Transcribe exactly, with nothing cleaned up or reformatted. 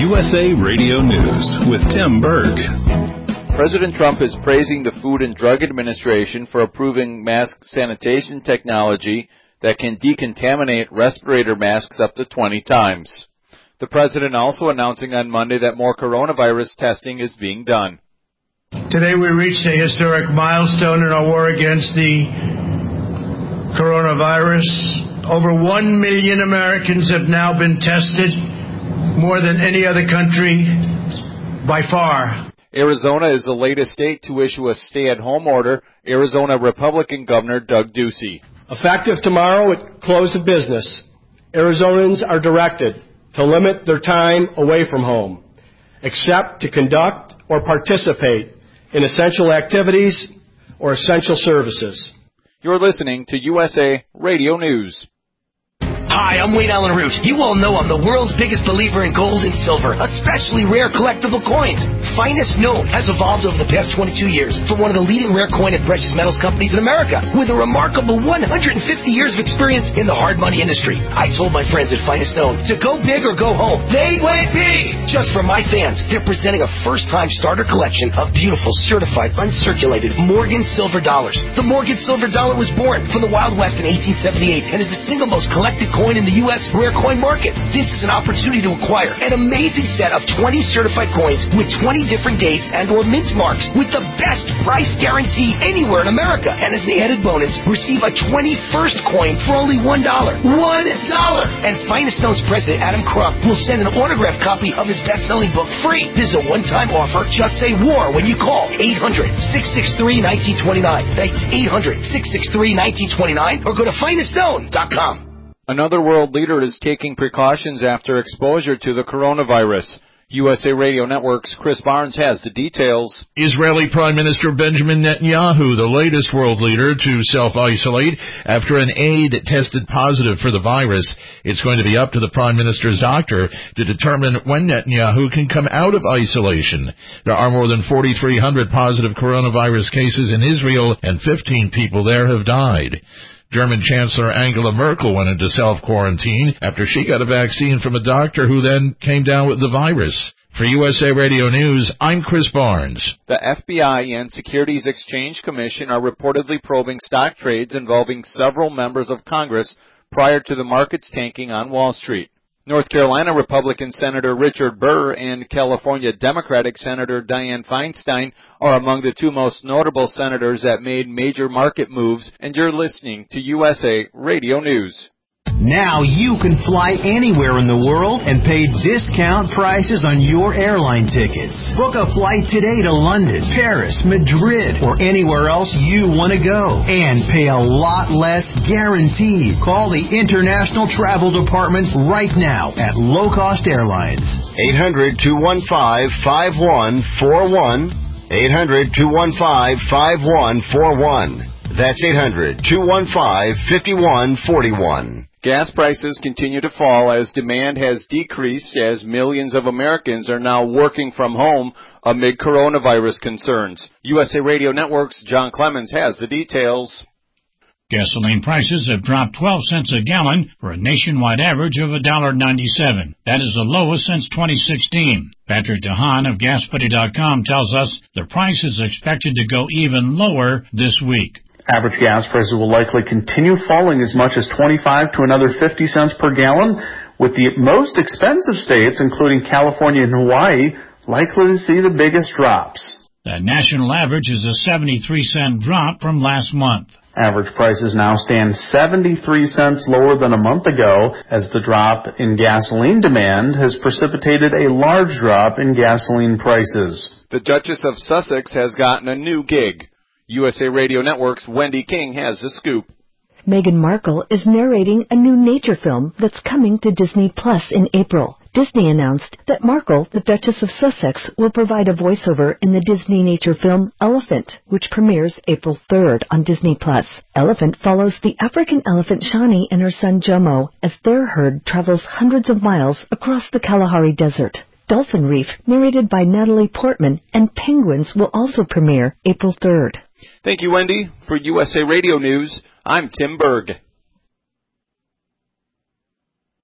U S A Radio News with Tim Berg. President Trump is praising the Food and Drug Administration for approving mask sanitation technology that can decontaminate respirator masks up to twenty times. The president also announcing on Monday that more coronavirus testing is being done. Today we reached a historic milestone in our war against the coronavirus. Over one million Americans have now been tested, more than any other country by far. Arizona is the latest state to issue a stay-at-home order. Arizona Republican Governor Doug Ducey. Effective tomorrow at close of business, Arizonans are directed to limit their time away from home, except to conduct or participate in essential activities or essential services. You're listening to U S A Radio News. Hi, I'm Wade Allen Root. You all know I'm the world's biggest believer in gold and silver, especially rare collectible coins. Finest Known has evolved over the past twenty-two years from one of the leading rare coin and precious metals companies in America with a remarkable one hundred fifty years of experience in the hard money industry. I told my friends at Finest Known to go big or go home. They went big! Just for my fans, they're presenting a first-time starter collection of beautiful, certified, uncirculated Morgan silver dollars. The Morgan silver dollar was born from the Wild West in eighteen seventy-eight and is the single most collected coin in the U S rare coin market. This is an opportunity to acquire an amazing set of twenty certified coins with twenty different dates and or mint marks with the best price guarantee anywhere in America. And as an added bonus, receive a twenty-first coin for only one dollar. one dollar! And Finest Known's president, Adam Crump, will send an autographed copy of his best-selling book free. This is a one-time offer. Just say WAR when you call eight hundred, six six three, one nine two nine. That's eight hundred, six six three, one nine two nine or go to finest known dot com. Another world leader is taking precautions after exposure to the coronavirus. U S A Radio Network's Chris Barnes has the details. Israeli Prime Minister Benjamin Netanyahu, the latest world leader to self-isolate after an aide tested positive for the virus. It's going to be up to the Prime Minister's doctor to determine when Netanyahu can come out of isolation. There are more than forty-three hundred positive coronavirus cases in Israel, and fifteen people there have died. German Chancellor Angela Merkel went into self-quarantine after she got a vaccine from a doctor who then came down with the virus. For U S A Radio News, I'm Chris Barnes. The F B I and Securities Exchange Commission are reportedly probing stock trades involving several members of Congress prior to the markets tanking on Wall Street. North Carolina Republican Senator Richard Burr and California Democratic Senator Dianne Feinstein are among the two most notable senators that made major market moves, and you're listening to U S A Radio News. Now you can fly anywhere in the world and pay discount prices on your airline tickets. Book a flight today to London, Paris, Madrid, or anywhere else you want to go. And pay a lot less guaranteed. Call the International Travel Department right now at Low Cost Airlines. eight hundred, two one five, five one four one. eight hundred, two one five, five one four one. That's eight hundred, two one five, five one four one. Gas prices continue to fall as demand has decreased as millions of Americans are now working from home amid coronavirus concerns. U S A Radio Network's John Clemens has the details. Gasoline prices have dropped twelve cents a gallon for a nationwide average of one dollar ninety-seven. That is the lowest since twenty sixteen. Patrick DeHaan of gas buddy dot com tells us the price is expected to go even lower this week. Average gas prices will likely continue falling as much as twenty-five to another fifty cents per gallon, with the most expensive states, including California and Hawaii, likely to see the biggest drops. The national average is a seventy-three cent drop from last month. Average prices now stand seventy-three cents lower than a month ago, as the drop in gasoline demand has precipitated a large drop in gasoline prices. The Duchess of Sussex has gotten a new gig. U S A Radio Network's Wendy King has the scoop. Meghan Markle is narrating a new nature film that's coming to Disney Plus in April. Disney announced that Markle, the Duchess of Sussex, will provide a voiceover in the Disney nature film Elephant, which premieres April third on Disney Plus. Elephant follows the African elephant Shani and her son Jomo as their herd travels hundreds of miles across the Kalahari Desert. Dolphin Reef, narrated by Natalie Portman, and Penguins will also premiere April third. Thank you, Wendy. For U S A Radio News, I'm Tim Berg.